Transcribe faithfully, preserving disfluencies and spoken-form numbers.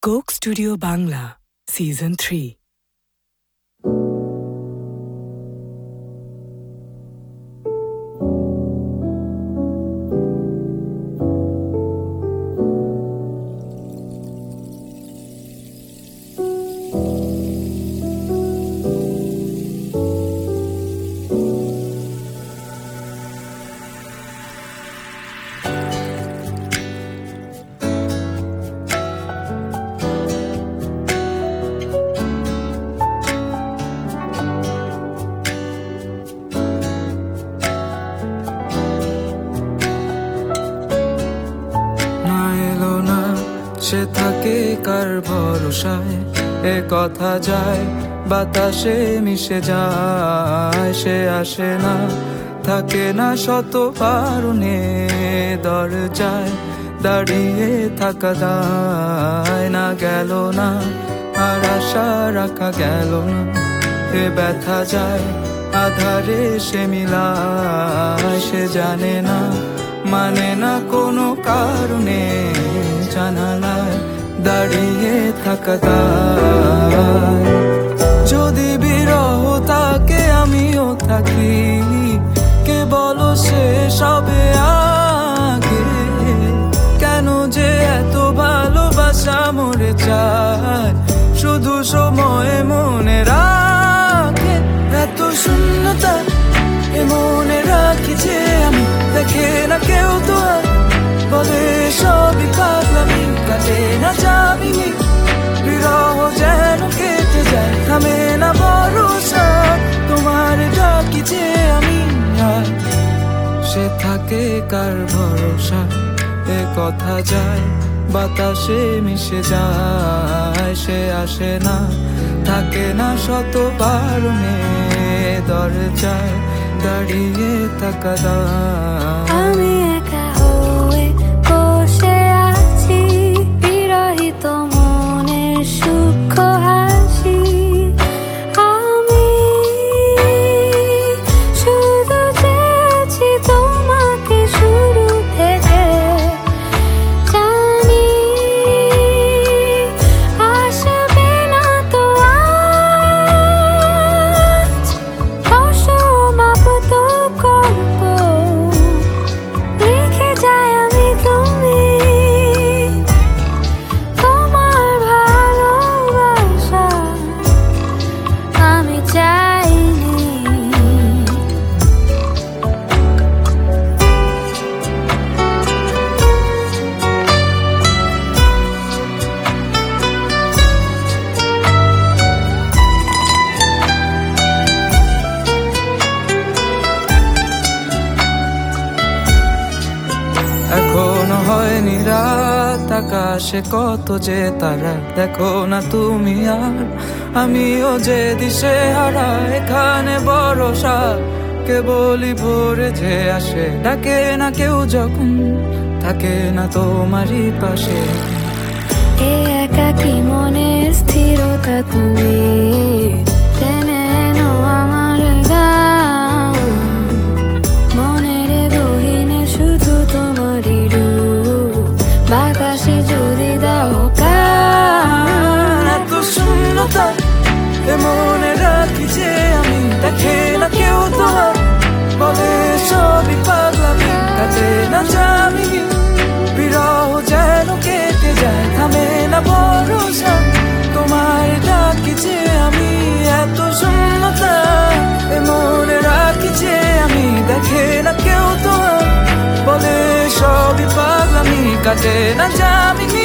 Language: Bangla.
Coke Studio Bangla season three. সে থাকে কার ভরসায়, এ কথা যায় বাতাসে মিশে যায়। সে আসে না, থাকে না শত কারণে, দরজায় দাঁড়িয়ে থাকা দায়। না গেল না আর আশা রাখা গেল না, এ ব্যথা যায় আধারে সে মিলায়। সে জানে না, মানে না কোনো কারণে, জানালায় দাঁড়িয়ে থাকা দায়। যদি বিরহ থাকে আমিও থাকি, কে বলো সে সবে আগে। কেন যে এত ভালোবাসা মরে যায়, শুধু সময় মনে রাখে। এত শূন্যতা এ মনে রাখি যে আমি, দেখে না কেউ তো আর, বলে সবই পাগলামি, কাটে না যাবি। বিরহ যেন কেটে যায়, থামে না ভরসা, তোমার ডাকি যে আমি। আর সে থাকে কার ভরসা, এ কথা যায় বাতাসে মিশে যায়। সে আসে না, থাকে না শত কারণে, দরজায় দাঁড়িয়ে থাকা দায়। আমি একা হয়ে বসে আছি, বিরহিত মনের সূক্ষ্ম হাসি। আমি শুধু চেয়েছি তোমাকে শুরু থেকে, জানি আসবে না তো আজ। অসমাপ্ত গল্প লিখে যায় আমি তুমি, তোমার ভালোবাসা আমি চাইনি। এখনো হয়নি রাত, আকাশে কত যে তারা। দেখো না তুমি আর আমিও যে দিশে হারা। এখানে ভরসা কেবলই ভোরে যে আসে, ডাকে না কেউ যখন থাকে না তোমারই পাশে। এ একাকী মনের স্থিরতা তুমি টেনে এনো আমার গান। মনের গহীনে শুধু তোমারই রূপ, বাতাসে যদি দাও কান। এত শূন্যতা এ মনে রাখি যে আমি, দেখে না কেউ তো আর, বলে সবই পাগলামি, কাটে না যাবি। বিরহ যেন কেটে যায়, থামে না ভরসা, তোমার ডাকি যে আমি। এত শূন্যতা এ মনে রাখি যে আমি, দেখে না কেউ তো আর, বলে সবই পাগলামি, কাটে না যাবি।